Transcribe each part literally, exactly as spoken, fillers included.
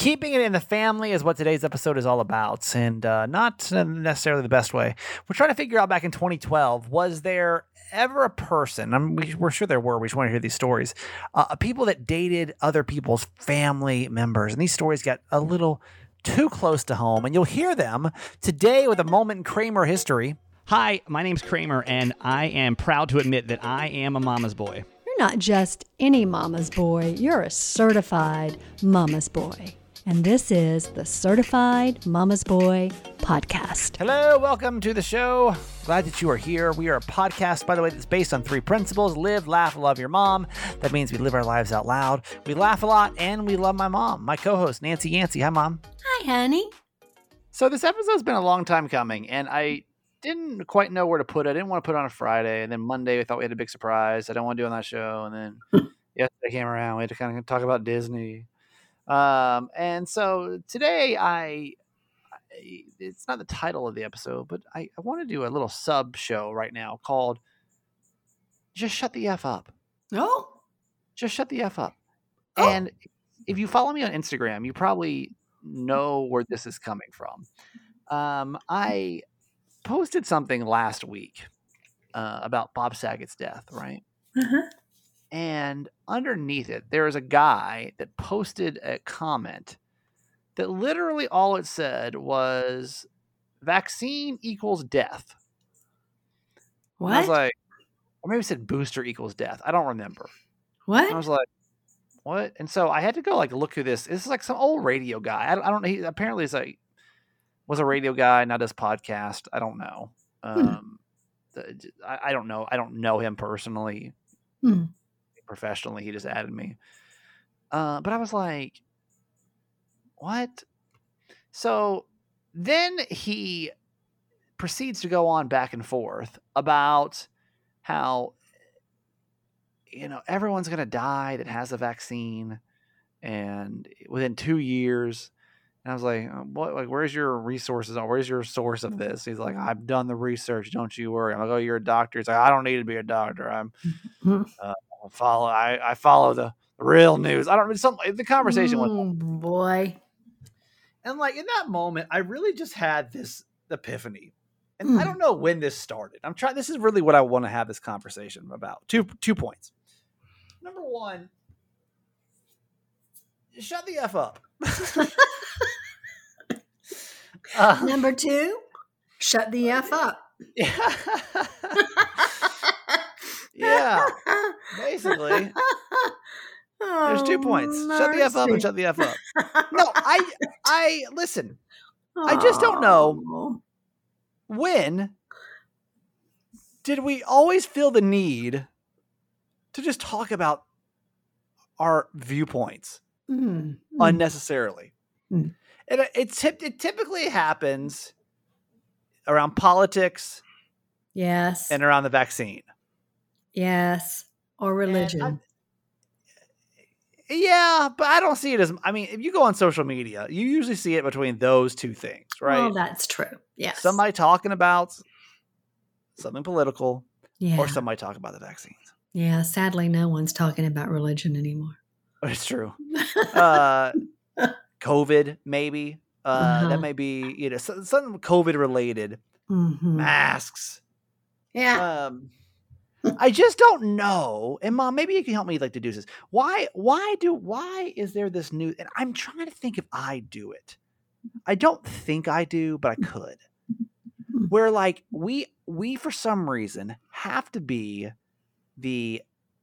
keeping it in the family is what today's episode is all about, and uh, not necessarily the best way. We're trying to figure out back in twenty twelve, was there ever a person, I mean, we, we're sure there were, we just want to hear these stories, uh, people that dated other people's family members, and these stories got a little too close to home, and you'll hear them today with a moment in Kramer history. Hi, my name's Kramer, and I am proud to admit that I am a mama's boy. You're not just any mama's boy, you're a certified mama's boy. And this is the Certified Mama's Boy Podcast. Hello, welcome to the show. Glad that you are here. We are a podcast, by the way, that's based on three principles: live, laugh, love your mom. That means we live our lives out loud. We laugh a lot, and we love my mom. My co-host, Nancy Yancey. Hi, Mom. Hi, honey. So this episode's been a long time coming, and I didn't quite know where to put it. I didn't want to put it on a Friday, and then Monday we thought we had a big surprise I don't want to do on that show, and then yesterday came around. We had to kind of talk about Disney. Um, and so today I, I, it's not the title of the episode, but I, I want to do a little sub show right now called Just Shut the F Up. Oh, Just Shut the F Up. Oh. And if you follow me on Instagram, you probably know where this is coming from. Um, I posted something last week, uh, about Bob Saget's death, right? uh-huh. And underneath it, there is a guy that posted a comment that literally all it said was vaccine equals death. What? And I was like, or maybe it said booster equals death. I don't remember. What? And I was like, what? And so I had to go like look through this. This is like some old radio guy. I don't, I don't know. He apparently is like, was a radio guy, not his podcast. I don't know. Um, hmm. I, I don't know. I don't know him personally. Hmm. Professionally, he just added me. Uh, but I was like, what? So then he proceeds to go on back and forth about how, you know, everyone's going to die that has a vaccine, and within two years. And I was like, what, like, where's your resources on? Where's your source of this? He's like, I've done the research. Don't you worry. I'm like, oh, you're a doctor. He's like, I don't need to be a doctor. I'm, uh, I follow, I, I follow the real news. I don't, some, the conversation was, oh, boy. and like in that moment, I really just had this epiphany. And Mm. I don't know when this started. I'm trying, this is really what I want to have this conversation about. Two, two points. Number one, shut the F up. uh, Number two, shut the F up. Yeah. Yeah. Basically. There's two points. Oh, Shut the F up and mercy. shut the F up. No, I I listen. I just don't know. Oh. When did we always feel the need to just talk about our viewpoints Mm. unnecessarily? Mm. And it, it, tip, it typically happens around politics Yes. and around the vaccine. Yes. Or religion. And I- yeah, but I don't see it as, I mean, if you go on social media, you usually see it between those two things, right? Well, that's true. Yes. Somebody talking about something political, yeah. or somebody talking about the vaccines. Yeah. Sadly, no one's talking about religion anymore. It's true. Uh, COVID, maybe. Uh, Uh-huh. That may be, you know, so- something COVID related. Mm-hmm. Masks. Yeah. Um, I just don't know. And Mom, maybe you can help me like deduce this. Why, why do, why is there this new, and I'm trying to think if I do it. I don't think I do, but I could. Where like we, we for some reason have to be the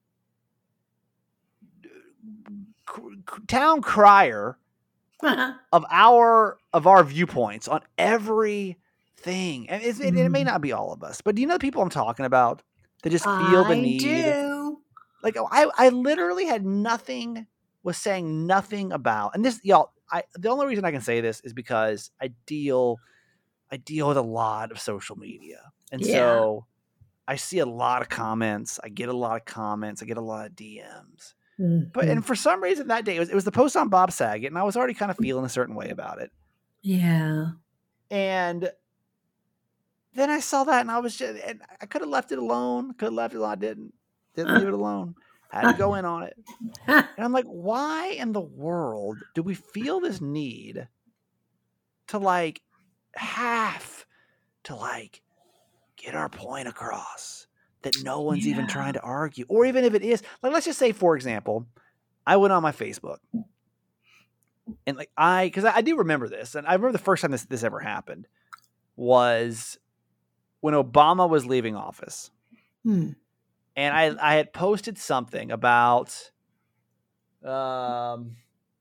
town crier of our, of our viewpoints on everything. And it's, it, it may not be all of us, but do you know the people I'm talking about? They just feel the I need. do. Like I, I literally had nothing, was saying nothing about, and this, y'all, I, the only reason I can say this is because I deal, I deal with a lot of social media. And Yeah. so I see a lot of comments. I get a lot of comments. I get a lot of D Ms. But, and for some reason that day, it was, it was the post on Bob Saget, and I was already kind of feeling a certain way about it. Yeah. And then I saw that, and I was just, and I could have left it alone. Could have left it alone. I didn't. Didn't leave it alone. Had to go in on it. And I'm like, why in the world do we feel this need to like have to like get our point across that no one's Yeah. even trying to argue? Or even if it is, like, let's just say, for example, I went on my Facebook and like I, cause I, I do remember this. And I remember the first time this, this ever happened was when Obama was leaving office. Hmm. And I, I had posted something about, um,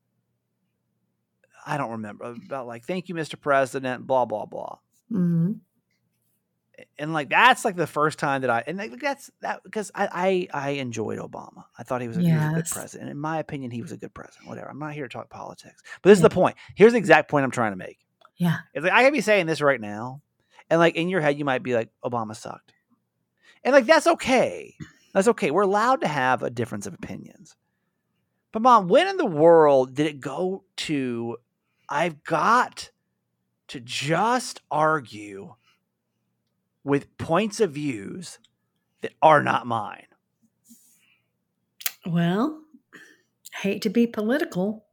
I don't remember, about like, thank you, Mister President, blah, blah, blah. Mm-hmm. And like, that's like the first time that I, and like, that's that because I, I, I enjoyed Obama. I thought he was, a, he was a good Yes. president. In my opinion, he was a good president, whatever. I'm not here to talk politics, but this is Yeah. the point. Here's the exact point I'm trying to make. Yeah. It's like, I could be saying this right now. And like in your head, you might be like, Obama sucked. And like, that's okay. That's okay. We're allowed to have a difference of opinions. But Mom, when in the world did it go to, I've got to just argue with points of views that are not mine? Well, hate to be political,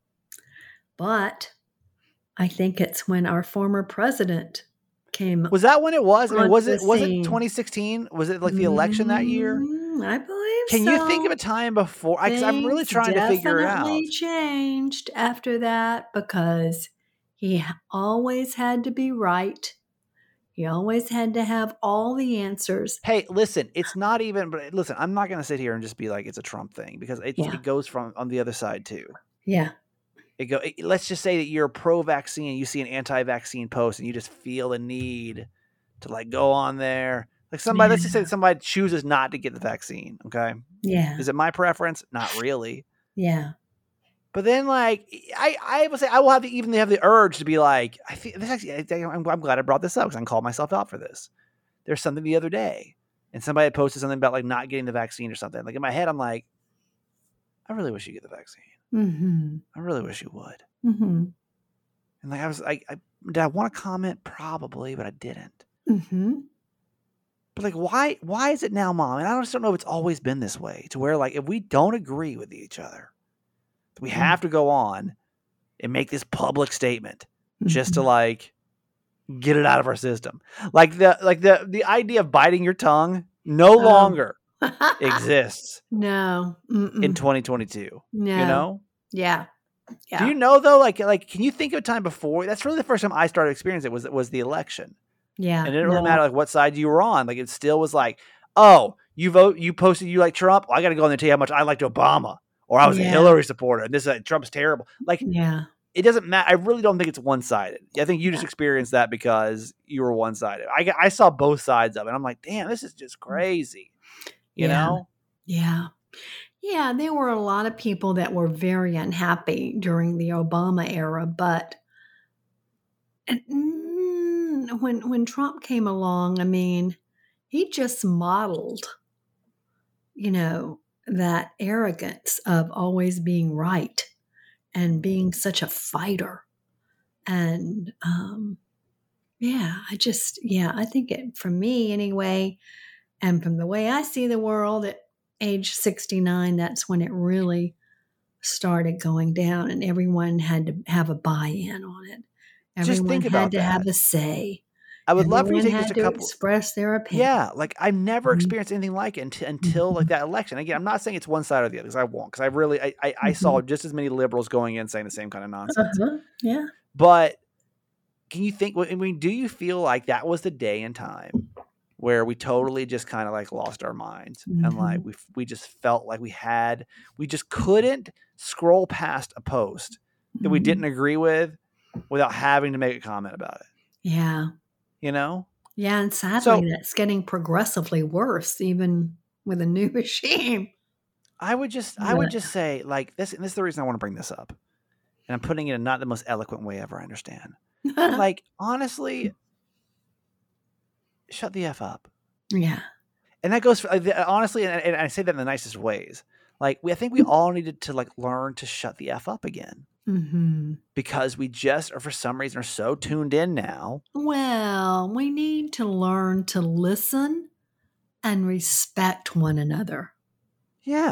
but I think it's when our former president came. Was that when it was? I mean, onto was the it was it scene. twenty sixteen? Was it like the election that year? Mm, I believe Can so. you think of a time before? Because I'm really Things trying to figure it out. definitely changed after that because he h- always had to be right. He always had to have all the answers. Hey, listen, it's not even, but listen, I'm not going to sit here and just be like, it's a Trump thing because it, Yeah. it goes from on the other side too. Yeah. It go. It, let's just say that you're pro-vaccine, you see an anti-vaccine post and you just feel a need to like go on there. Like somebody, let's just say Yeah. that somebody chooses not to get the vaccine. Okay. Yeah. Is it my preference? Not really. Yeah. But then, like, I, I would say I will have to even have the urge to be like, I feel this actually. I, I'm, I'm glad I brought this up because I can call myself out for this. There's something the other day, and somebody had posted something about like not getting the vaccine or something. Like in my head, I'm like, I really wish you get the vaccine. Mm-hmm. I really wish you would. Mm-hmm. And like I was, like, I did I want to comment? Probably, but I didn't. Mm-hmm. But like, why? Why is it now, Mom? And I just don't know if it's always been this way. To where like, if we don't agree with each other, we have to go on and make this public statement just to like get it out of our system. Like the like the the idea of biting your tongue no Oh. longer exists No. Mm-mm. in twenty twenty-two. no. You know? Yeah. Yeah. Do you know though? Like like, can you think of a time before? That's really the first time I started experiencing it was was the election, yeah. and it didn't really no. matter like what side you were on. Like it still was like, oh, you vote, you posted you like Trump. Well, I got to go in there and tell you how much I liked Obama. Or I was Yeah. a Hillary supporter, and this uh, Trump's terrible. Like, Yeah. it doesn't matter. I really don't think it's one sided. I think you just experienced that because you were one sided. I, got- I saw both sides of it. I'm like, damn, this is just crazy. You Yeah. know? Yeah. Yeah. There were a lot of people that were very unhappy during the Obama era, but and, mm, when when Trump came along, I mean, he just modeled, you know, that arrogance of always being right and being such a fighter. And um, yeah, I just, yeah, I think it, for me anyway, and from the way I see the world at age sixty-nine, that's when it really started going down and everyone had to have a buy-in on it. Just Everyone think had about to have that. a say. I would love for you to Everyone take had just a to couple. express their opinion. Yeah, like I've never Mhm. experienced anything like it until, until like that election. Again, I'm not saying it's one side or the other because I won't. Because I really, I, I, I saw just as many liberals going in saying the same kind of nonsense. Uh-huh. Yeah. But can you think? I mean, do you feel like that was the day and time where we totally just kind of like lost our minds and like we we just felt like we had we just couldn't scroll past a post that we Mhm. didn't agree with without having to make a comment about it? Yeah. You know? Yeah. And sadly, So that's getting progressively worse, even with a new regime. I would just I would But just say like this. And this is the reason I want to bring this up, and I'm putting it in not the most eloquent way ever. I understand. Like honestly, shut the F up. yeah. And that goes for like, the- honestly, and, and I say that in the nicest ways. Like we, I think we all needed to like learn to shut the F up again hmm because we just, or for some reason, are so tuned in now. Well, we need to learn to listen and respect one another. Yeah,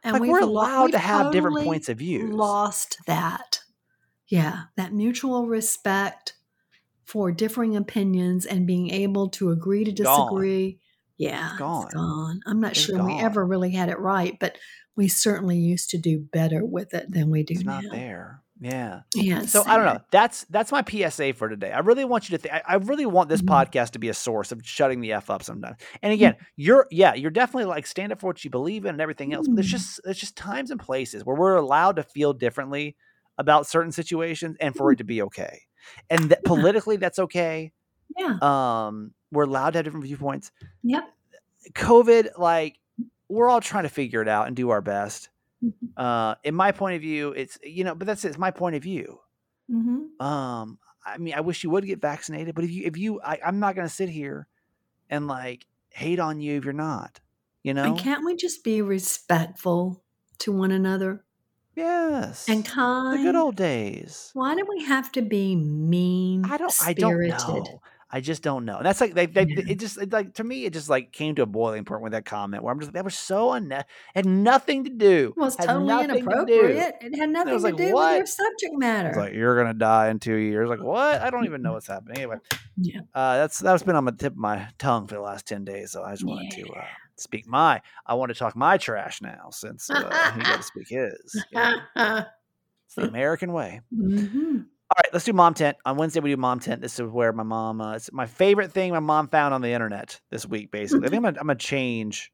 And Like, we've we're lo- allowed we've to have different totally points of views. lost that. Yeah, that mutual respect for differing opinions and being able to agree to Gone. disagree. Yeah, It's gone. it's gone. I'm not It's sure we gone. ever really had it right, but we certainly used to do better with it than we do It's now. not there. Yeah. Yeah. So I don't sad. know. That's that's my P S A for today. I really want you to think. I, I really want this Mhm. podcast to be a source of shutting the F up sometimes. And again, you're yeah, you're definitely like stand up for what you believe in and everything else. But there's Mm. just there's just times and places where we're allowed to feel differently about certain situations and for it to be okay. And that politically that's okay. Yeah. Um, we're allowed to have different viewpoints. Yep. COVID, like, we're all trying to figure it out and do our best. Mhm. Uh, in my point of view, it's, you know, but that's it's my point of view. Mhm. Um, I mean, I wish you would get vaccinated, but if you, if you, I, I'm not going to sit here and like hate on you if you're not, you know? And can't we just be respectful to one another Yes. and The kind? good old days. Why do we have to be mean I don't, I don't spirited? know. I just don't know. And that's like, they, they, Yeah. it just, it like, to me, it just like came to a boiling point with that comment where I'm just, that was so, unne- had nothing to do. It was had totally nothing to do. inappropriate. It had nothing was to like, do with what? your subject matter. It's like, you're gonna die in two years. Like, what? I don't even know what's happening. Anyway, Yeah. uh, that's that's been on the tip of my tongue for the last ten days. So I just wanted to uh, speak my. I want to talk my trash now since uh, he got to speak his. You know, it's the American way. hmm All right, let's do Mom Tent. On Wednesday, we do Mom Tent. This is where my mom. Uh, it's my favorite thing my mom found on the internet this week. Basically, I think I'm gonna, I'm gonna change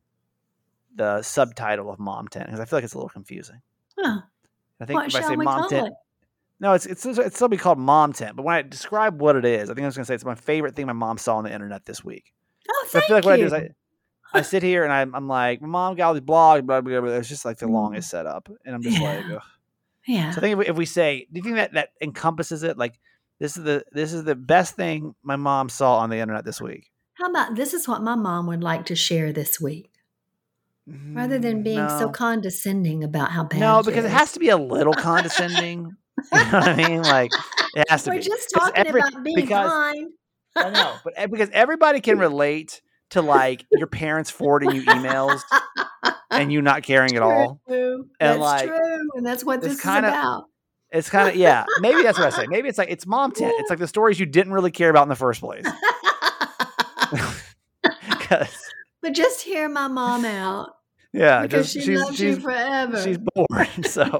the subtitle of Mom Tent because I feel like it's a little confusing. Huh. I think What if I shall say we Mom call Tent. it? No, it's it's it's still be called Mom Tent. But when I describe what it is, I think I was going to say it's my favorite thing my mom saw on the internet this week. Oh, So I thank feel like what I do you. is I, I sit here and I'm, I'm like, my mom got all these blogs, blah, blah, blah, blah. It's just like the Mm. longest setup. And I'm just like, Yeah. ugh. Yeah. So I think if we, if we say, do you think that that encompasses it? Like, this is the this is the best thing my mom saw on the internet this week. How about this is what my mom would like to share this week, rather than Mm, being so no. condescending about how bad No, it because it is. has to be a little condescending. You know what I mean? Like, it has to We're be. just Because talking every about being because kind. I know, but e- because everybody can relate to like your parents forwarding you emails and you not caring at all. True. And That's like, true. And that's what it's this is kinda- about. it's kind of, yeah, maybe that's what I say. Maybe it's like, it's Mom Tent. It's like the stories you didn't really care about in the first place. 'Cause, But just hear my mom out yeah, because just, she she's, loves you she's, forever. she's bored. So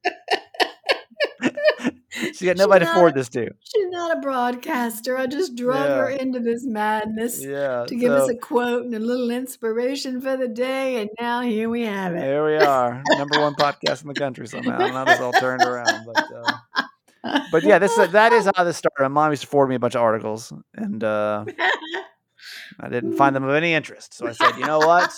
she got nobody to not- forward this to. She's not a broadcaster. I just drug her Yeah. into this madness Yeah. to give us so a quote and a little inspiration for the day. And now here we have it. there we are. Number one podcast in the country somehow. I don't know how this all turned around. But, uh, but yeah, this that is how this started. My mom used to forward me a bunch of articles, and uh, I didn't find them of any interest. So I said, you know what?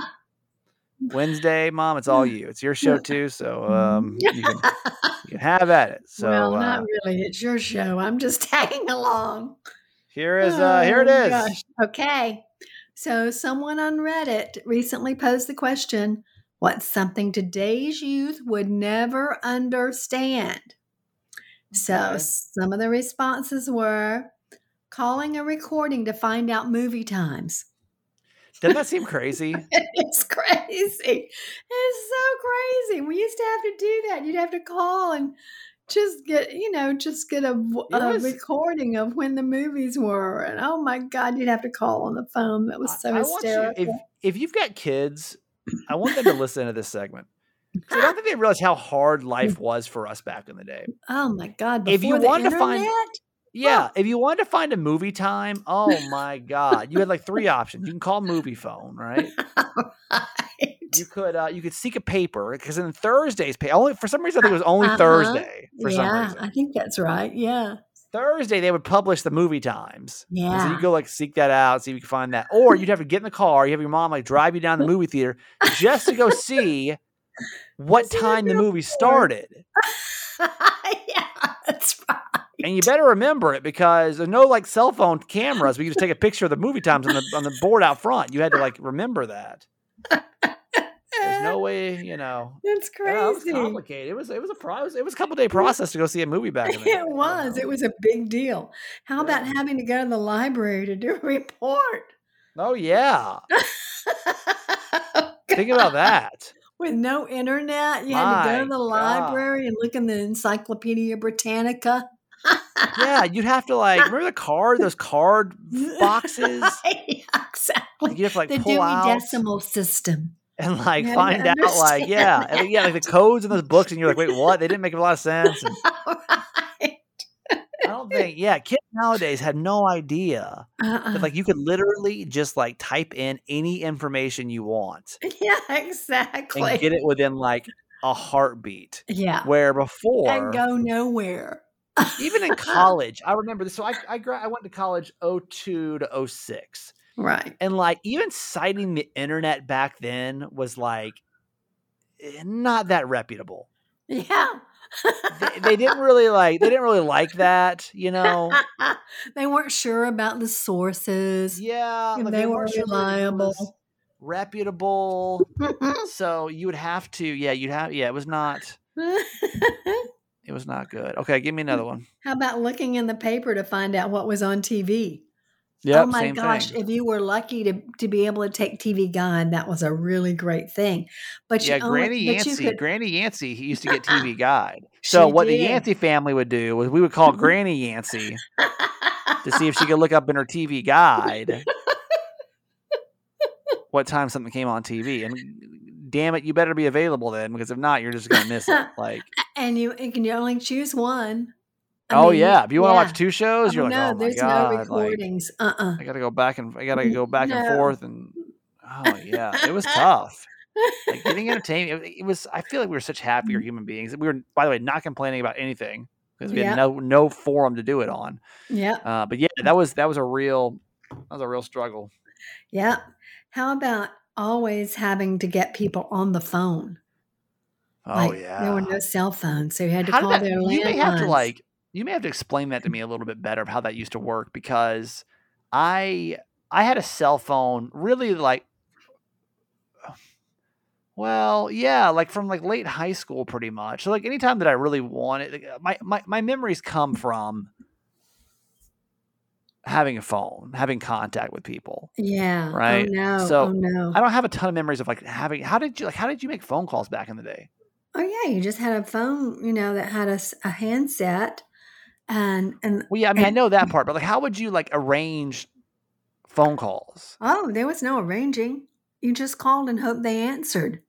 Wednesday, Mom, it's all you. It's your show too, so um, you can you can have at it. So well, uh, not really. It's your show. I'm just tagging along. here is uh, here it Oh, is. gosh. Okay. So someone on Reddit recently posed the question, what's something today's youth would never understand? So Okay. some of the responses were calling a recording to find out movie times. Doesn't that seem crazy? It's crazy. It's so crazy. We used to have to do that. You'd have to call and just get, you know, just get a, vo- It a was- recording of when the movies were. And oh my God, you'd have to call on the phone. That was so I, I want you, hysterical. if if you've got kids, I want them to listen to this segment. 'Cause I don't think they realize how hard life was for us back in the day. Oh my God. If you before the wanted to find- internet? Yeah, if you wanted to find a movie time, oh my God, you had like three options. You can call Movie Phone, right? Right. You could uh, you could seek a paper because in Thursday's pay only for some reason I think it was only Uh-huh. Thursday for some Yeah, reason. I think that's right. Yeah. Thursday they would publish the movie times. And so Yeah. you go like seek that out, see if you can find that, or you'd have to get in the car. You have your mom like drive you down to the movie theater just to go see what See the time the film movie for. started. Yeah, that's right. And you better remember it because there's no like cell phone cameras. We could just take a picture of the movie times on the on the board out front. You had to like remember that. There's no way, you know. That's Yeah, it was crazy. complicated. It was it was a pro- it was, it was a couple day process to go see a movie back in the day. It was. It was a big deal. How about Yeah. having to go to the library to do a report? Oh yeah. Think about that. with no internet. You had to go My to the God. library and look in the Encyclopedia Britannica. Yeah, you'd have to like remember the card, those card boxes. Right, exactly. You have to like The pull Dewey out Decimal System. and like You had to find out like understand yeah, and, yeah, like the codes in those books, and you're like, wait, what? They didn't make a lot of sense. And Right. I don't think, yeah, kids nowadays had no idea Uh-uh. that like you could literally just like type in any information you want Yeah, and exactly. get it within like a heartbeat. Yeah. Where And before, go nowhere. even in college, I remember this. So I I, gra- I went to college oh two to oh six. Right. And like even citing the internet back then was like eh, not that reputable. Yeah. They, they didn't really like they didn't really like that, you know. They weren't sure about the sources. Yeah, And like they they weren't weren't sure that it reliable. was reputable. So you would have to, yeah, you'd have, yeah, it was not, it was not good. Okay, give me another one. How about looking in the paper to find out what was on T V? Yep, Oh my same gosh, thing. if you were lucky to, to be able to take T V Guide, that was a really great thing. But Yeah, you only, Granny but you Yancey, could, Granny Yancey he used to get T V Guide. So she what the did. Yancey family would do was we would call Granny Yancey to see if she could look up in her T V Guide what time something came on T V. And damn it, you better be available then, because if not, you're just gonna miss it. Like, And you, you can only choose one. I oh mean, yeah, if you want to yeah. watch two shows, Oh you're like, no, oh my there's no god, like recordings. Uh-uh. I gotta go back and I gotta go back and No. forth, and oh yeah, it was tough. Like getting entertainment, it, it was. I feel like we were such happier human beings. We were, by the way, not complaining about anything because we Yeah. had no no forum to do it on. Yeah. Uh, but yeah, that was that was a real that was a real struggle. Yeah. How about always having to get people on the phone? Oh Like yeah, there were no cell phones, so you had to how did call that? their You may have to landlines. like you may have to explain that to me a little bit better of how that used to work, because I I had a cell phone really like. Well, yeah, like from like late high school, pretty much. So like anytime that I really wanted, like, my my my memories come from having a phone, having contact with people, Yeah. right? Oh no. So oh no. I don't have a ton of memories of like having. How did you like? How did you make phone calls back in the day? Oh yeah, you just had a phone, you know, that had a, s- a handset, and and Well, yeah, I mean, I and know that part, but like, how would you like arrange phone calls? oh, there was no arranging. You just called and hoped they answered.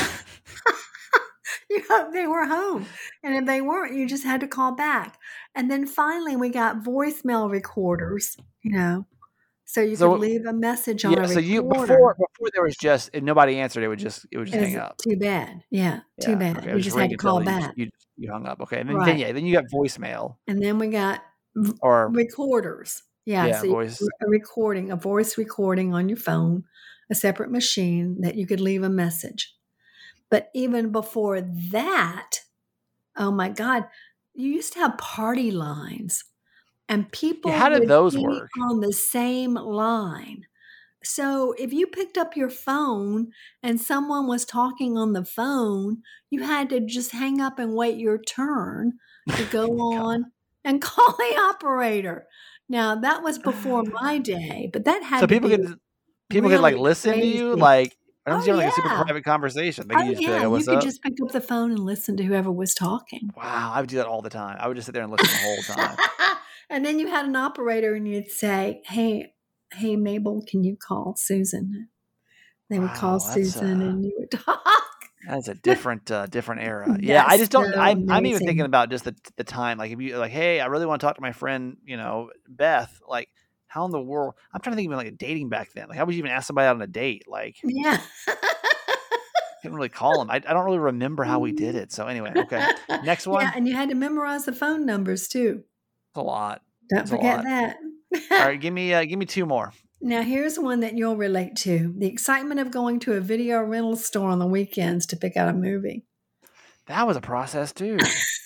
You hoped they were home, and if they weren't, you just had to call back. And then finally, we got voicemail recorders. You know, so you So could leave a message on yeah, a so you recorder. before before there was just if nobody answered, it would just it would just It was hang up. too bad. Yeah, too Yeah, bad. okay, it You was just just had ring to call until you, back. you you hung up. Okay, and then, then Right. yeah, then you got voicemail And then we got v- or recorders. Yeah, yeah, so you, voice. a recording, a voice recording on your phone, a separate machine that you could leave a message. But even before that, oh my God, you used to have party lines, and people Yeah, how did would those be work? on the same line. So if you picked up your phone and someone was talking on the phone, you had to just hang up and wait your turn to go on and call the operator. Now that was before my day, but that had So to people be could people could like really listen to you, crazy. like I don't Oh see like a super yeah. private conversation. They could Oh just be like, yeah. oh, You what's could up? just pick up the phone and listen to whoever was talking. Wow, I would do that all the time. I would just sit there and listen the whole time. And then you had an operator and you'd say, Hey, hey Mabel, can you call Susan? They would call Wow, that's Susan uh and you would talk. that's a different uh different era. Yeah, I That's just don't so I'm I'm even thinking amazing. about just the the time. Like if you like, hey, I really want to talk to my friend, you know, Beth, like how in the world I'm trying to think of like a dating back then. Like how would you even ask somebody out on a date? Like Yeah. couldn't really call them. I, I don't really remember how we did it. So anyway, okay. Next one. Yeah, and you had to memorize the phone numbers too. It's a lot. Don't It's a forget lot. that. All right, give me uh, give me two more. Now, here's one that you'll relate to: the excitement of going to a video rental store on the weekends to pick out a movie. That was a process too.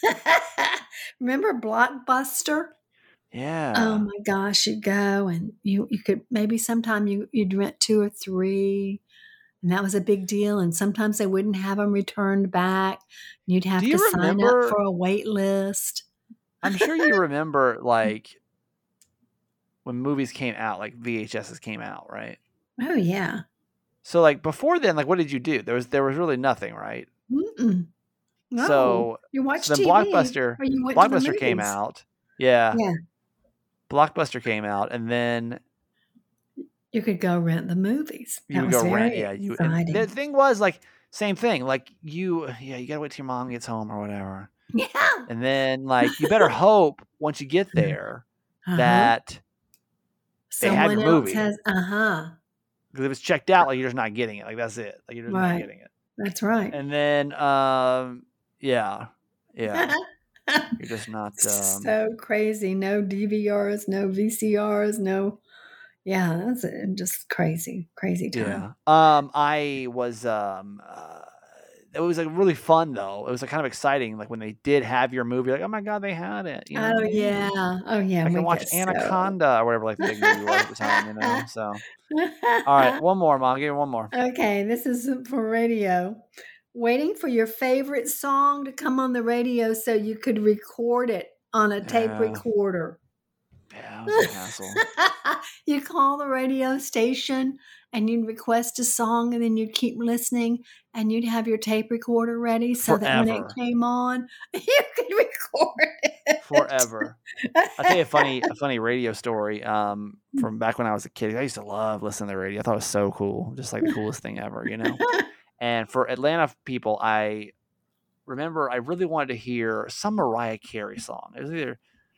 Remember Blockbuster? Oh Yeah. my gosh, you go and you you could maybe sometime you you'd rent two or three, and that was a big deal. And sometimes they wouldn't have them returned back. You'd have Do to you sign up remember? for a wait list. I'm sure you remember like when movies came out, like V H Ss came out, right? Oh yeah, So like before then, like what did you do? There was there was really nothing, right? Mm-mm. No, So, you watched so then T V Blockbuster or you went to the Blockbuster came movies. out. Yeah. Yeah, Blockbuster came out, and then you could go rent the movies. you That would was go rent. very Yeah, you. And exciting. the thing was like same thing. Like you, yeah, you gotta wait till your mom gets home or whatever, Yeah. and then like you better hope once you get there Uh-huh. that they have Someone your else movie. has. Uh huh. Because if it's checked out, like you're just not getting it. Like that's it. Like you're just Right. not getting it. That's right. And then, um, yeah, yeah, you're just not. Um, So crazy. No D V Rs, no V C Rs, no. Yeah, that's uh, just crazy, crazy time. yeah. Um, I was. Um, uh, it was like really fun though. It was like kind of exciting. Like when they did have your movie, like oh my god, they had it. You know? Oh yeah, oh yeah. I we can watch get so- Anaconda or whatever like the big movie was at the time. You know. So all right, one more, Mom. Give me one more. Okay, this is for radio. Waiting for your favorite song to come on the radio so you could record it on a tape Yeah. recorder. Yeah, it was a hassle. You call the radio station and you'd request a song and then you'd keep listening and you'd have your tape recorder ready so that when Forever. it came on, you could record it. Forever. I'll tell you a funny, a funny radio story um, from back when I was a kid. I used to love listening to the radio. I thought it was so cool, just like the coolest thing ever, you know. And for Atlanta people, I remember I really wanted to hear some Mariah Carey song. It was either,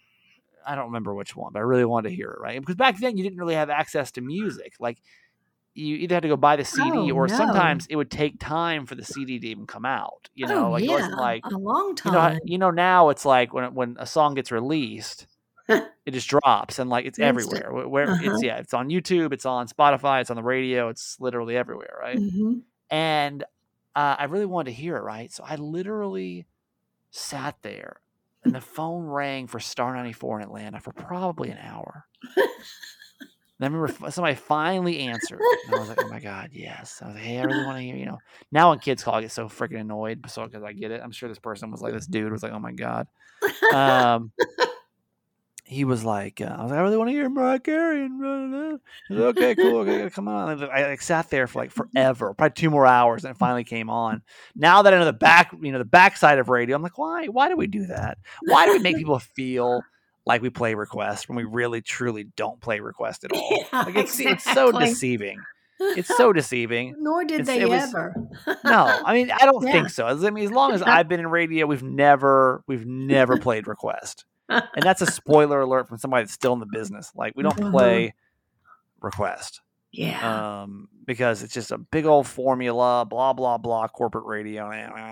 I don't remember which one, but I really wanted to hear it, right? Because back then you didn't really have access to music. Like you either had to go buy the C D Oh, or no. sometimes it would take time for the C D to even come out. You know, oh, like yeah, it wasn't like, a long you know, how- time. you know, now it's like when when a song gets released, it just drops and like it's Instant. everywhere. Where, where Uh-huh. it's yeah, it's on YouTube, it's on Spotify, it's on the radio, it's literally everywhere, right? hmm And uh, I really wanted to hear it, right? So I literally sat there, and the phone rang for Star ninety-four in Atlanta for probably an hour. And I remember f- somebody finally answered, and I was like, "Oh my god, yes!" I was like, "Hey, I really want to hear." You know, now when kids call, I get so freaking annoyed, so because I get it. I'm sure this person was like, this dude was like, "Oh my god." Um, he was like, uh, I was like, "I really want to hear Mariah Carey." And blah, blah, blah. He was like, okay, cool, okay, come on. And I like sat there for like forever, probably two more hours, and it finally came on. Now that I know the back, you know, the backside of radio, I'm like, why? Why do we do that? Why do we make people feel like we play request when we really, truly don't play request at all? Yeah, Like it's, it's so exactly. deceiving. It's so deceiving. Nor did It's- they it was- ever. No, I mean, I don't Yeah. think so. I mean, as long as I've been in radio, we've never, we've never played request. And that's a spoiler alert from somebody that's still in the business. Like we don't Uh-huh. play request Yeah. um, because it's just a big old formula, blah blah blah, corporate radio.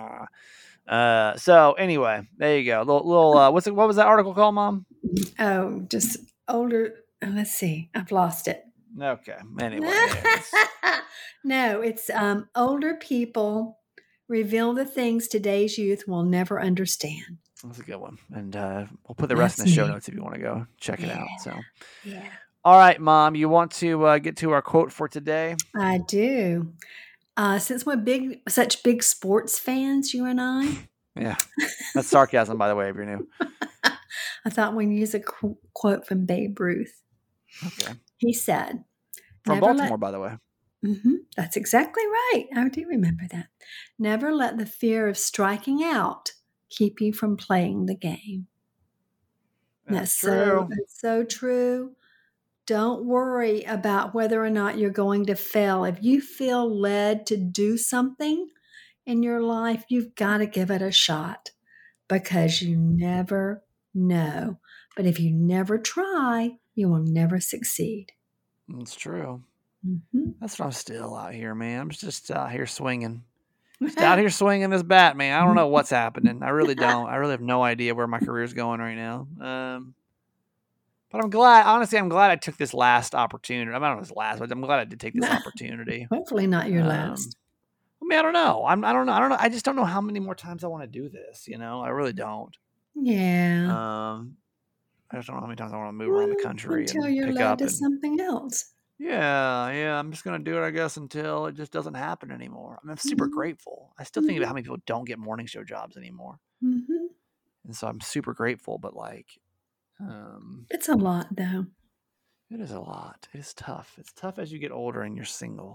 Uh, so anyway, there you go. Little, little uh, what's it, what was that article called, Mom? Oh, just older. oh, Let's see. I've lost it. Okay. Anyway, there it is. No, it's um, older people reveal the things today's youth will never understand. That's a good one. And uh, we'll put the rest in the That's show me. notes if you want to go check it out. So, Yeah, all right, Mom, you want to uh, get to our quote for today? I do. Uh, since we're big, such big sports fans, you and I, Yeah, that's sarcasm, by the way, if you're new. I thought we'd use a qu- quote from Babe Ruth. Okay, He said, from "Never let- Baltimore, by the way. hmm That's exactly right. I do remember that. Never let the fear of striking out keep you from playing the game." That's, so that's so true. Don't worry about whether or not you're going to fail. If you feel led to do something in your life, you've got to give it a shot because you never know. But if you never try, you will never succeed. It's true. Mhm. That's what I'm still out here, man. I'm just out here swinging. Just out here swinging this bat, man. I don't know what's happening. I really don't. I really have no idea where my career's going right now. Um, but I'm glad, honestly, I'm glad I took this last opportunity. I don't know if it's last, but I'm glad I did take this opportunity. Hopefully not your Um, last. I mean, I don't know. I'm, I don't know. I don't know. I just don't know how many more times I want to do this. You know, I really don't. Yeah. Um, I just don't know how many times I want to move around the Well, country until and you're pick led up. to And, something else. yeah, yeah. I'm just gonna do it, I guess, until it just doesn't happen anymore. I mean, I'm super Mhm. grateful. I still think about Mhm. how many people don't get morning show jobs anymore, hmm and so I'm super grateful. But like, um, It's a lot, though. it is a lot. It is tough. It's tough as you get older and you're single.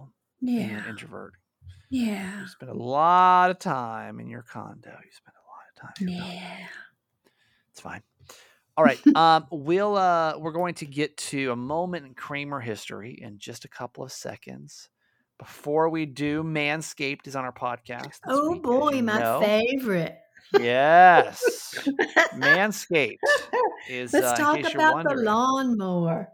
being an Yeah. introvert. Yeah. You spend a lot of time in your condo. You spend a lot of time in your condo. Yeah. It's fine. All right. Um, we'll uh, we're going to get to a moment in Kramer history in just a couple of seconds. Before we do, Manscaped is on our podcast this Oh week, as boy, you my know. favorite. Yes, Manscaped is. Let's Uh, in talk case you're about the wondering, lawnmower.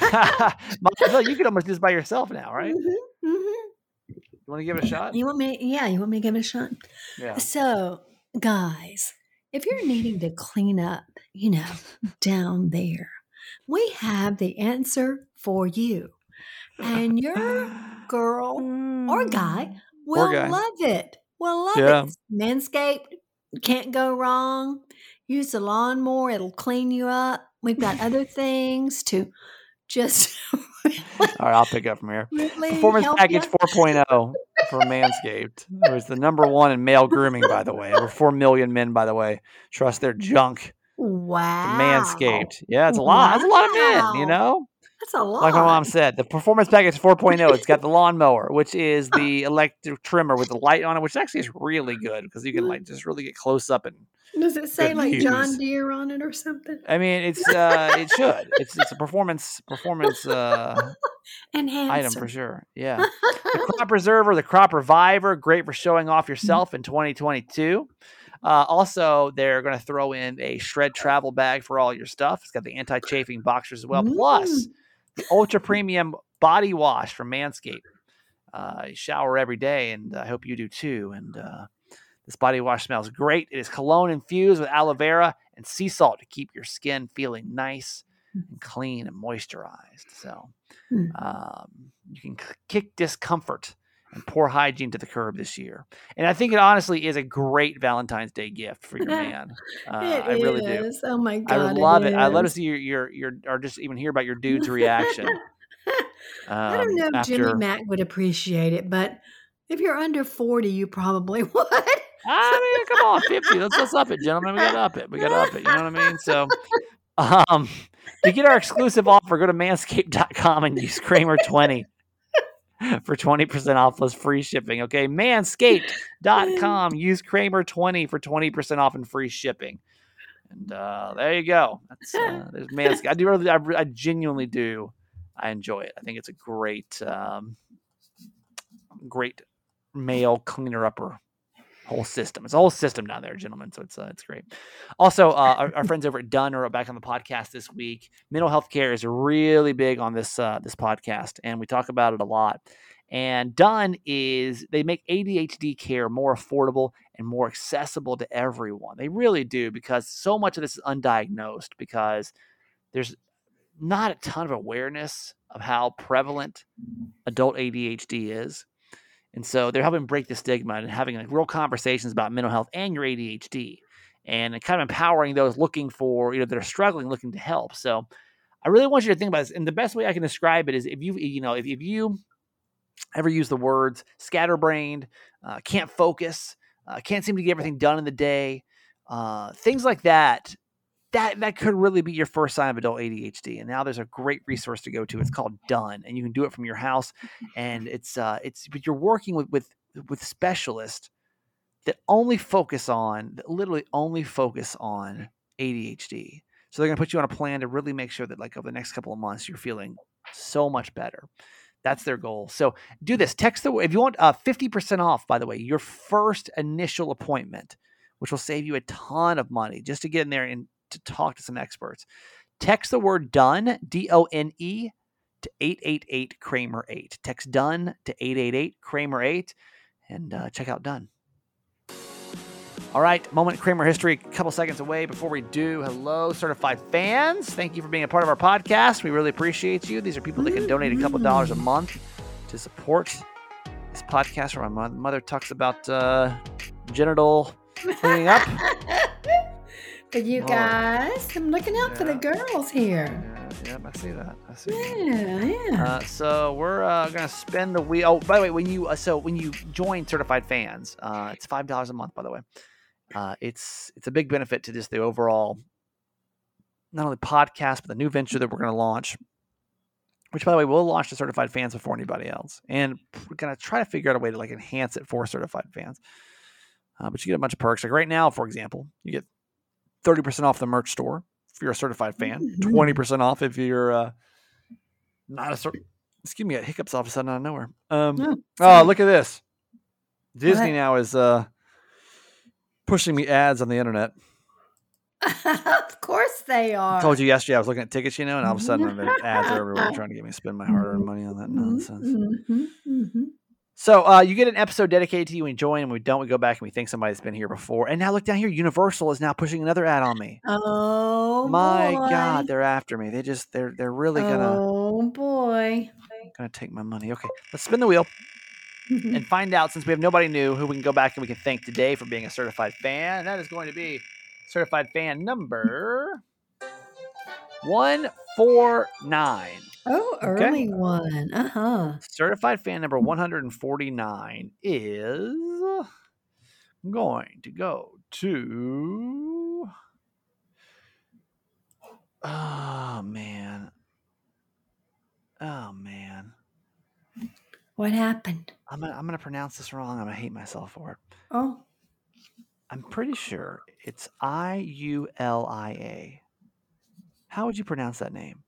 Marcel, you can almost do this by yourself now, right? Mm-hmm, mm-hmm. You want to give it a shot? You want me? Yeah, you want me to give it a shot? Yeah. So, guys, if you're needing to clean up, you know, down there, we have the answer for you. And your girl or guy will guy. love it. Will love Yeah. it. Manscaped, can't go wrong. Use the lawnmower, it'll clean you up. We've got other things to just All right, I'll pick up from here. really Performance help Package you. four point oh for Manscaped. It was the number one in male grooming, by the way. Over four million men, by the way, trust their junk Wow. to Manscaped. Yeah, it's a lot. That's a lot of men, you Wow. know? That's a lot. Like my mom said, the Performance Package four point oh, it's got the lawnmower, which is the electric trimmer with the light on it, which actually is really good because you can like just really get close up and Does it say good like John views. Deere on it or something? I mean, it's uh, it should. It's it's a performance performance uh, Enhancer. item for sure. Yeah. The Crop Preserver, the Crop Reviver, great for showing off yourself in twenty twenty-two. Uh, also, they're going to throw in a shred travel bag for all your stuff. It's got the anti-chafing boxers as well. Plus, the ultra premium body wash from Manscaped. Uh, you shower every day, and I hope you do too. And uh, this body wash smells great. It is cologne infused with aloe vera and sea salt to keep your skin feeling nice and clean and moisturized. So um, you can k- kick discomfort and poor hygiene to the curb this year. And I think it honestly is a great Valentine's Day gift for your man. Uh, It I really do. is. Oh my I God. love it. it I love to is. see your, your, your, or just even hear about your dude's reaction. I don't um, know if Jimmy after, Mack would appreciate it, but if you're under forty, you probably would. I mean, come on, fifty. Let's let's up it, gentlemen. We got to up it. We got to up it. You know what I mean? So, um, to get our exclusive offer, go to manscaped dot com and use Kramer twenty for twenty percent off plus free shipping. Okay, manscaped dot com. Use Kramer twenty for twenty percent off and free shipping. And uh, there you go. That's uh, there's Manscaped. I do really, I, I genuinely do. I enjoy it. I think it's a great, um, great male cleaner upper whole system. It's a whole system down there, gentlemen. So it's uh, it's great. Also, uh, our, our friends over at Dunn are back on the podcast this week. Mental health care is really big on this uh, this podcast, and we talk about it a lot. And Dunn is they make A D H D care more affordable and more accessible to everyone. They really do, because so much of this is undiagnosed, because there's not a ton of awareness of how prevalent adult A D H D is. And so they're helping break the stigma and having like real conversations about mental health and your A D H D, and kind of empowering those looking for, you know, that are struggling, looking to help. So I really want you to think about this. And the best way I can describe it is if you, you know, if, if you ever use the words scatterbrained, uh, can't focus, uh, can't seem to get everything done in the day, uh, things like that, that that could really be your first sign of adult A D H D. And now there's a great resource to go to. It's called Dunn, and you can do it from your house. And it's uh, it's but you're working with with with specialists that only focus on, that literally only focus on A D H D. So they're going to put you on a plan to really make sure that, like, over the next couple of months, you're feeling so much better. That's their goal. So do this. Text the if you want uh, fifty percent off, by the way, your first initial appointment, which will save you a ton of money just to get in there and to talk to some experts. Text the word DONE, D O N E, to eight eight eight Kramer eight. Text DONE to eight eight eight Kramer eight, and uh, check out Dunn. All right, moment in Kramer history, a couple seconds away. Before we do, hello, certified fans. Thank you for being a part of our podcast. We really appreciate you. These are people that can donate a couple dollars a month to support this podcast where my mother talks about uh, genital cleaning up. For you Oh. guys, I'm looking out for the Yeah. girls here. Yeah, yeah, I see that. I see. Yeah, yeah. Uh, so we're uh, gonna spend the week. Oh, by the way, when you uh, so when you join Certified Fans, uh, it's five dollars a month. By the way, uh, it's it's a big benefit to just the overall, not only podcast, but the new venture that we're gonna launch, which, by the way, we'll launch to certified fans before anybody else. And we're going to try to figure out a way to like enhance it for certified fans. Uh, but you get a bunch of perks. Like right now, for example, you get thirty percent off the merch store if you're a certified fan, mm-hmm. twenty percent off if you're uh, not a certified. Excuse me, I got hiccups all of a sudden out of nowhere. Um, no, oh, look at this. Disney what? now is uh, pushing me ads on the internet. Of course they are. I told you yesterday I was looking at tickets, you know, and all of a sudden the ads are everywhere trying to get me to spend my hard-earned money on that nonsense. Mm-hmm. Mm-hmm. So uh, you get an episode dedicated to you. We join, and we don't. We go back and we think somebody's been here before. And now look down here. Universal is now pushing another ad on me. Oh, my boy. God, they're after me. They just they're they're really gonna. Oh boy, gonna take my money. Okay, let's spin the wheel and find out. Since we have nobody new, who we can go back and we can thank today for being a certified fan. And that is going to be certified fan number one four nine. Oh, early okay. one. Uh-huh. Certified fan number one forty-nine is going to go to... Oh, man. Oh, man. What happened? I'm gonna, I'm gonna pronounce this wrong. I'm going to hate myself for it. Oh. I'm pretty sure it's I U L I A. How would you pronounce that name?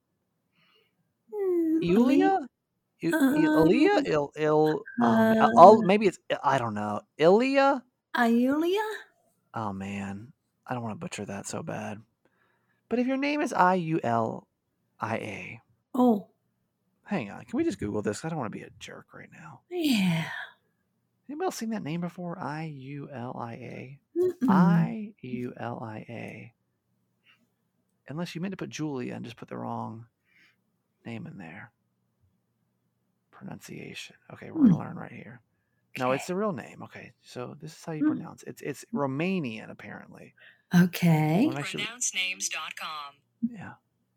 Iulia? Iulia? Il, il, um, uh, maybe it's, I don't know. Ilia? Iulia? Oh, man. I don't want to butcher that so bad. But if your name is I U L I A. Oh. Hang on. Can we just Google this? I don't want to be a jerk right now. Yeah. Anybody else seen that name before? I U L I A? I U L I A. Unless you meant to put Julia and just put the wrong name in there. Pronunciation. Okay, we're going to learn right here. No, it's the real name. Okay, so this is how you pronounce it. It's it's Romanian, apparently. Okay. pronounce names dot com. Yeah.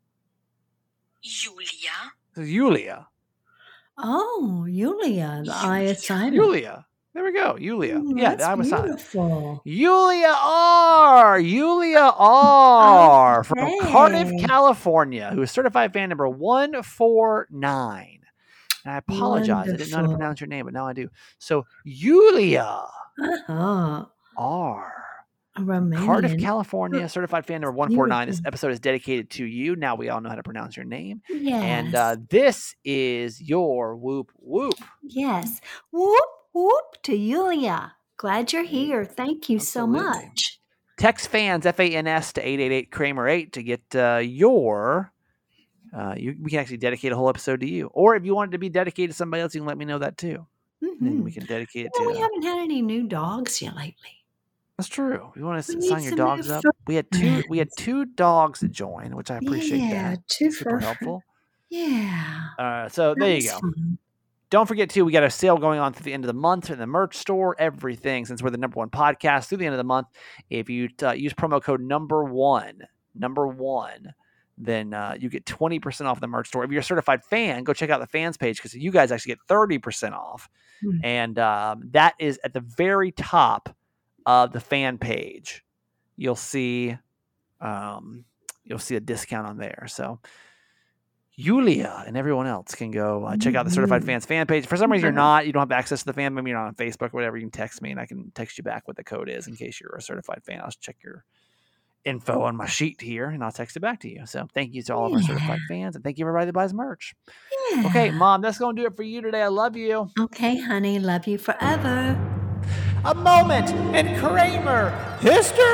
Julia. This is Julia. Oh, Julia. The I is silent. Julia. There we go. Julia. Mm, yeah, that's I was beautiful. Julia R. Julia R. Okay. From Cardiff, California, who is certified fan number one four nine. And I apologize. Wonderful. I didn't know how to pronounce your name, but now I do. So, Julia uh-huh. R. Romanian. Cardiff, California, certified fan number one four nine. This episode is dedicated to you. Now we all know how to pronounce your name. Yes. And uh, this is your whoop whoop. Yes. Whoop whoop to Julia. Glad you're here. Thank you Absolutely. so much. Text fans, F A N S, to eight eight eight Kramer eight to get uh, your... Uh, you, we can actually dedicate a whole episode to you. Or if you want it to be dedicated to somebody else, you can let me know that too. Mm-hmm. And we can dedicate it well, to... We haven't had any new dogs yet lately. That's true. You want to we sign your dogs up? Fur- we had two. We had two dogs that joined, which I appreciate. Yeah, that. two super fur- helpful. Yeah. Uh, so there you go. Fun. Don't forget too. We got a sale going on through the end of the month in the merch store. Everything, since we're the number one podcast through the end of the month. If you uh, use promo code number one, number one, then uh, you get twenty percent off the merch store. If you're a certified fan, go check out the fans page because you guys actually get thirty percent off, mm-hmm. and um, that is at the very top of the fan page. You'll see um, you'll see a discount on there. So Julia and everyone else can go uh, check out the Certified Fans fan page. For some reason you're not, you don't have access to the fan, maybe you're not on Facebook or whatever, you can text me and I can text you back what the code is in case you're a certified fan. I'll just check your info on my sheet here and I'll text it back to you. So thank you to all of our yeah. certified fans and thank you everybody that buys merch. Yeah. Okay, Mom, that's going to do it for you today. I love you. Okay, honey. Love you forever. A moment in Kramer history.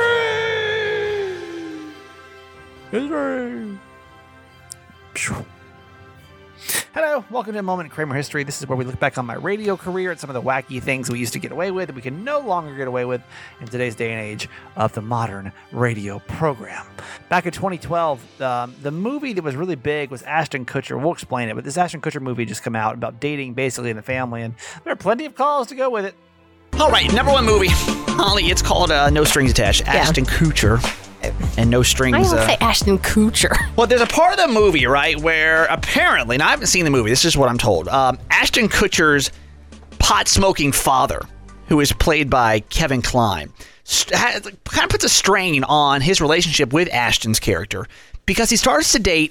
History. Hello, welcome to A Moment in Kramer History. This is where we look back on my radio career at some of the wacky things we used to get away with that we can no longer get away with in today's day and age of the modern radio program. Back in twenty twelve, um, the movie that was really big was Ashton Kutcher. We'll explain it, but this Ashton Kutcher movie just came out about dating basically in the family, and there are plenty of calls to go with it. All right, number one movie. Holly, it's called uh, No Strings Attached. Yeah. Ashton Kutcher. And no strings. I don't uh, say Ashton Kutcher. Well, there's a part of the movie, right, where apparently, now I haven't seen the movie, this is what I'm told. Um, Ashton Kutcher's pot-smoking father, who is played by Kevin Kline, has, kind of puts a strain on his relationship with Ashton's character because he starts to date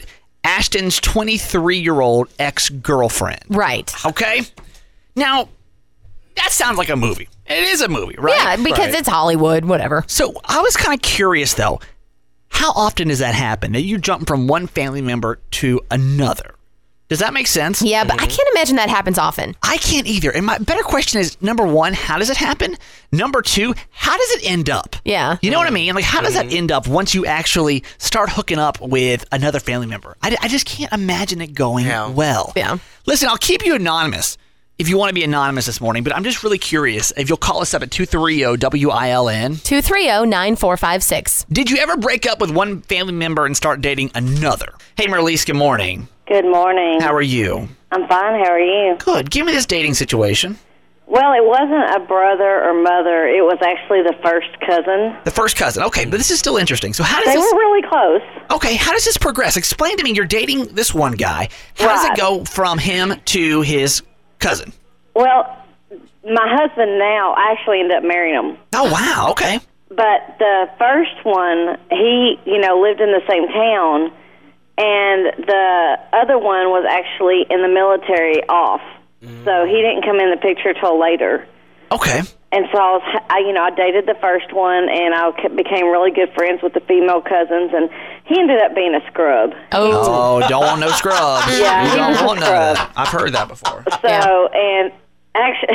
Ashton's twenty-three-year-old ex-girlfriend. Right. Okay? Now, that sounds like a movie. It is a movie, right? Yeah, because Right. it's Hollywood, whatever. So I was kind of curious, though. How often does that happen? That you jump from one family member to another? Does that make sense? Yeah, but I can't imagine that happens often. I can't either. And my better question is, number one, how does it happen? Number two, how does it end up? Yeah. You know what I mean? Like, how does that end up once you actually start hooking up with another family member? I, I just can't imagine it going Yeah. well. Yeah. Listen, I'll keep you anonymous if you want to be anonymous this morning, but I'm just really curious if you'll call us up at two three zero W I L N. two three zero, nine four five six. Did you ever break up with one family member and start dating another? Hey, Marlise, good morning. Good morning. How are you? I'm fine. How are you? Good. Give me this dating situation. Well, it wasn't a brother or mother. It was actually the first cousin. The first cousin. Okay, but this is still interesting. So how does They this... were really close. Okay, how does this progress? Explain to me. You're dating this one guy. How does it Right. go from him to his cousin? Well, my husband now, I actually ended up marrying him. Oh, wow. Okay. But the first one, he, you know, lived in the same town, and the other one was actually in the military off. So he didn't come in the picture till later. Okay. And so I was, I, you know, I dated the first one, and I ke- became really good friends with the female cousins, and he ended up being a scrub. Oh. Oh, don't want no scrubs. Yeah, you he don't was a want none of scrub. that. I've heard that before. So, Yeah. and actually,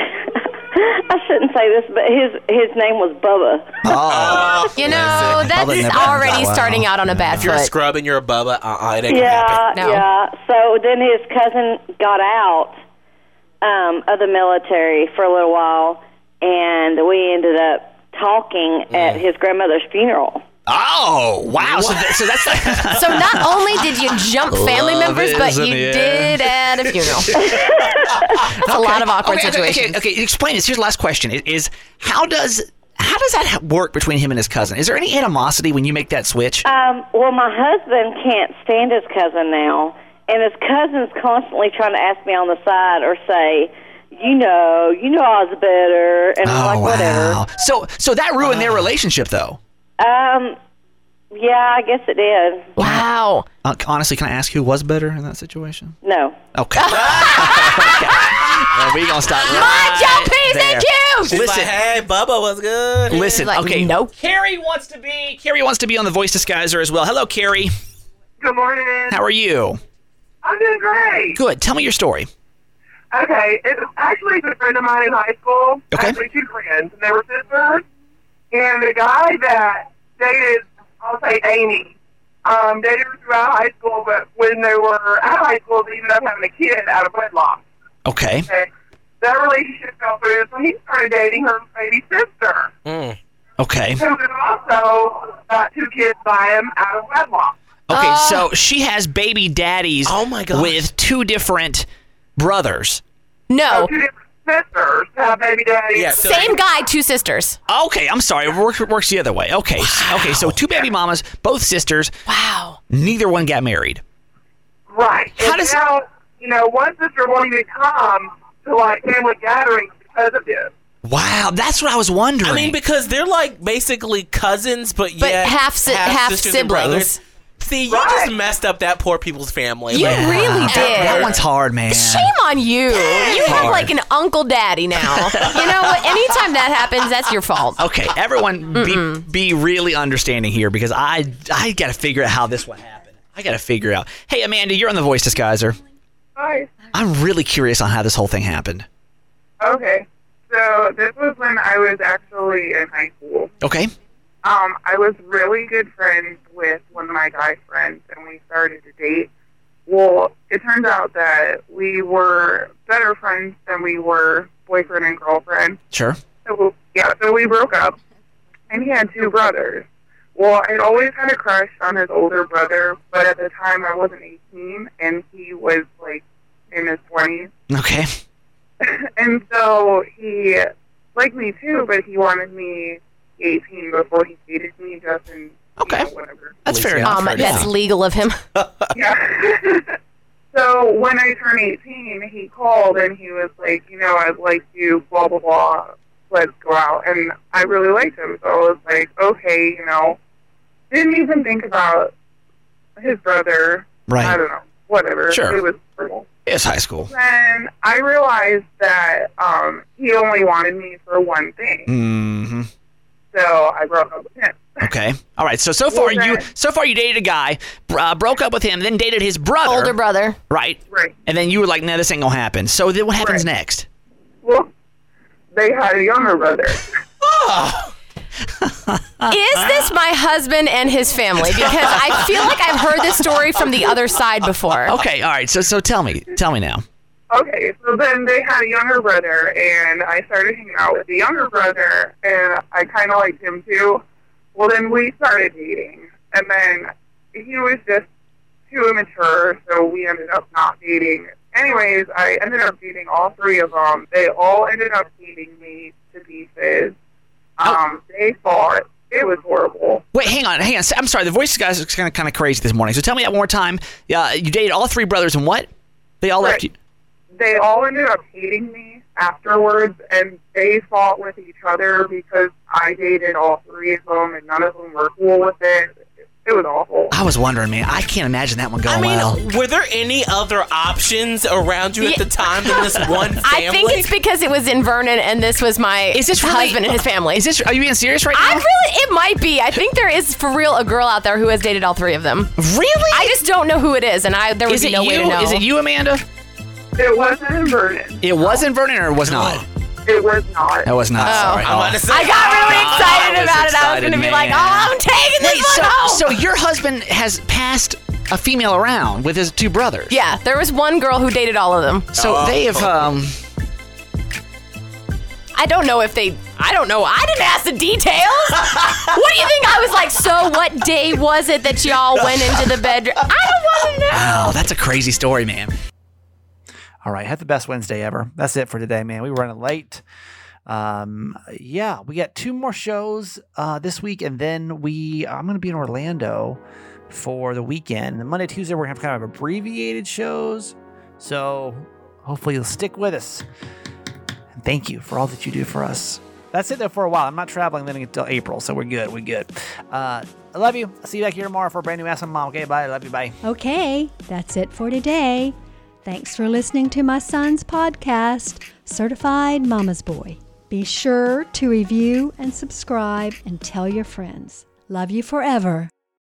I shouldn't say this, but his his name was Bubba. Oh. You know, Bubba that's never already ends. starting Wow. out on a bad If you're a foot. scrub and you're a Bubba, uh-uh, it ain't Yeah, gonna happen. No. yeah. So then his cousin got out um, of the military for a little while, and we ended up talking at his grandmother's funeral. Oh, wow. So, that, so that's like... So not only did you jump family Love members, but is in you the air. did at a funeral. That's a lot of awkward okay, okay, situations. Okay, okay, explain this. Here's the last question: Is, is how does how does that ha- work between him and his cousin? Is there any animosity when you make that switch? Um, well, my husband can't stand his cousin now, and his cousin's constantly trying to ask me on the side or say, you know, you know I was better, and I'm like, whatever. So, so that ruined their relationship, though. Um, yeah, I guess it did. Wow. Uh, honestly, can I ask who was better in that situation? No. Okay. okay. Well, we gonna stop right Joe P, there. thank you. She's Listen. like, hey, Bubba was good. Listen, Like, okay. nope. Carrie wants to be. Carrie wants to be on the Voice Disguiser as well. Hello, Carrie. Good morning. How are you? I'm doing great. Good. Tell me your story. Okay, it was actually a good friend of mine in high school. Okay. Actually, two friends, and they were sisters. And the guy that dated, I'll say Amy, um, dated her throughout high school, but when they were out of high school, they ended up having a kid out of wedlock. Okay. Okay. That relationship fell through, so he started dating her baby sister, Mm. Okay. who had also got two kids by him out of wedlock. Okay. Oh. So she has baby daddies. Oh, my gosh. With two different brothers. No. Two different sisters have baby daddies. Yeah, so- Same guy, two sisters. Okay, I'm sorry. It works, works the other way. Okay, s- okay. So two baby mamas, both sisters. Wow. Neither one got married. Right. How and does- now, you know, one sister won't even come to, like, family gatherings because of this. Wow, that's what I was wondering. I mean, because they're like basically cousins, but But yet half si- half sisters and brothers. siblings. See, you Right. just messed up that poor people's family. You Like, really that, did. that one's hard, man. Shame on you. You have Hard. like an uncle daddy now. You know what? Anytime that happens, that's your fault. Okay, everyone, be be really understanding here because I I got to figure out how this one happened. I got to figure out. Hey, Amanda, you're on the Voice Disguiser. Hi. I'm really curious on how this whole thing happened. Okay. So this was when I was actually in high school. Okay. Um, I was really good friends with one of my guy friends, and we started to date. Well, it turns out that we were better friends than we were boyfriend and girlfriend. Sure. So, yeah, so we broke up, and he had two brothers. Well, I'd always had a crush on his older brother, but at the time I wasn't eighteen, and he was, like, in his twenties. Okay. And so he liked me, too, but he wanted me eighteen before he dated me, just in, Okay. you know, whatever. That's fair Yeah. enough. Um, fair that's enough. legal of him. Yeah. So when I turned eighteen, he called and he was like, you know, I'd like you, blah, blah, blah, let's go out. And I really liked him, so I was like, okay, you know. Didn't even think about his brother, Right. I don't know. Whatever. Sure. It was horrible. It's high school. Then I realized that um, he only wanted me for one thing. Mm-hmm. So I broke up with him. Okay. All right. So so far Okay. you so far you dated a guy, uh, broke up with him, then dated his brother. Older brother. Right. Right. And then you were like, "No, this ain't gonna happen." So then what happens Right. next? Well, they had a younger brother. Is this my husband and his family? Because I feel like I've heard this story from the other side before. Okay. All right. So so tell me, tell me now. Okay, so then they had a younger brother, and I started hanging out with the younger brother, and I kind of liked him too. Well, then we started dating, and then he was just too immature, so we ended up not dating. Anyways, I ended up dating all three of them. They all ended up hating me to pieces. Um, they fought. It was horrible. Wait, hang on, hang on. I'm sorry, the voice guys is kind of kind of crazy this morning. So tell me that one more time. Uh, you dated all three brothers, and what? They all left Right. you. They all ended up hating me afterwards, and they fought with each other because I dated all three of them, and none of them were cool with it. It was awful. I was wondering, man. I can't imagine that one going I mean, well. were there any other options around you at the time than this one family? I think it's because it was in Vernon and this was my Is this really- husband and his family. Is this? Are you being serious right now? I really, it might be. I think there is for real a girl out there who has dated all three of them. Really? I just don't know who it is, and I there would Is be it no way to you? know. Is it you, Amanda? It wasn't in Vernon. It was in Vernon, or it was not? It was not. It was not. Oh. Sorry. I'm about to say, I got really I excited was about it. I was excited, going to be man. like, oh, I'm taking this Wait, one so, home. so your husband has passed a female around with his two brothers? Yeah, there was one girl who dated all of them. So Oh. they have, um, I don't know if they, I don't know. I didn't ask the details. What do you think? I was like, so what day was it that y'all went into the bedroom? I don't want to know. wow, that's a crazy story, man. All right, have the best Wednesday ever. That's it for today, man. We were running late. Um, yeah, we got two more shows uh, this week, and then we I'm going to be in Orlando for the weekend. And Monday, Tuesday, we're going to have kind of abbreviated shows. So hopefully you'll stick with us. And thank you for all that you do for us. That's it, though, for a while. I'm not traveling then until April, so we're good. We're good. Uh, I love you. I'll see you back here tomorrow for a brand new Ask My Mom. Okay, bye. I love you. Bye. Okay, that's it for today. Thanks for listening to my son's podcast, Certified Mama's Boy. Be sure to review and subscribe and tell your friends. Love you forever.